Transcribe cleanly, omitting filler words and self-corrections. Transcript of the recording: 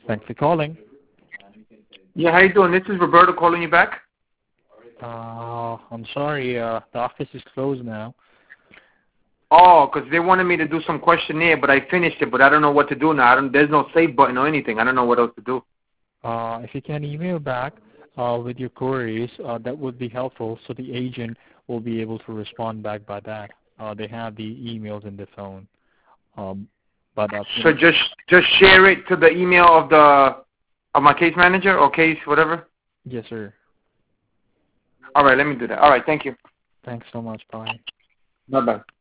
Thanks for calling. Yeah, how you doing? This is Roberto calling you back. I'm sorry, the office is closed now. Oh, 'cause they wanted me to do some questionnaire, but I finished it, but I don't know what to do now. There's no save button or anything. I don't know what else to do. If you can email back with your queries, that would be helpful, so the agent will be able to respond back by that. They have the emails in the phone. So just share it to the email of my case manager or case whatever. Yes, sir. All right, let me do that. All right, thank you. Thanks so much. Bye. Bye bye.